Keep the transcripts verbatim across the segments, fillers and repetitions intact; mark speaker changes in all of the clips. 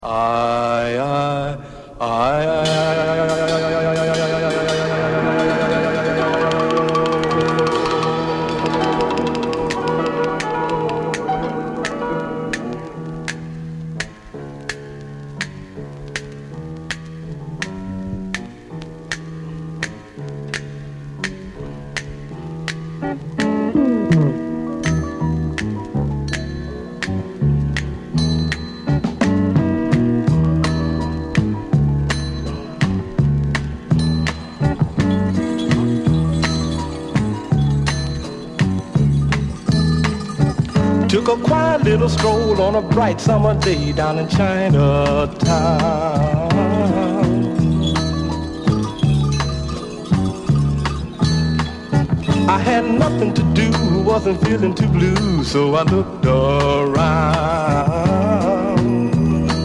Speaker 1: I, I, I, took a quiet little stroll on a bright summer day down in Chinatown. I had nothing to do, wasn't feeling too blue, so I looked around.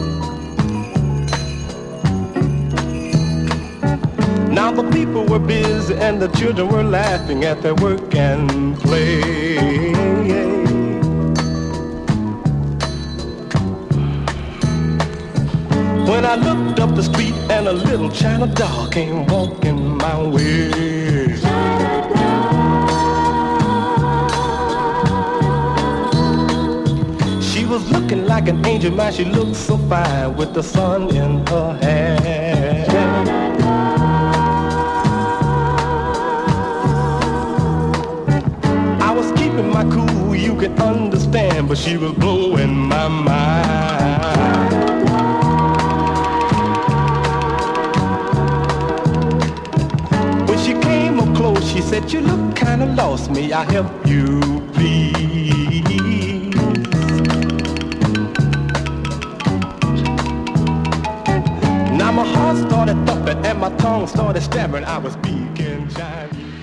Speaker 1: Now the people were busy and the children were laughing at their work and play. When I looked up the street and a little China doll came walking my way. She was looking like an angel, man, she looked so fine with the sun in her hair. I was keeping my cool, you can understand, but she was blowing my mind. She said, you look kinda lost, may I help you, please? Now my heart started thumping and my tongue started stammering. I was speaking Chinese.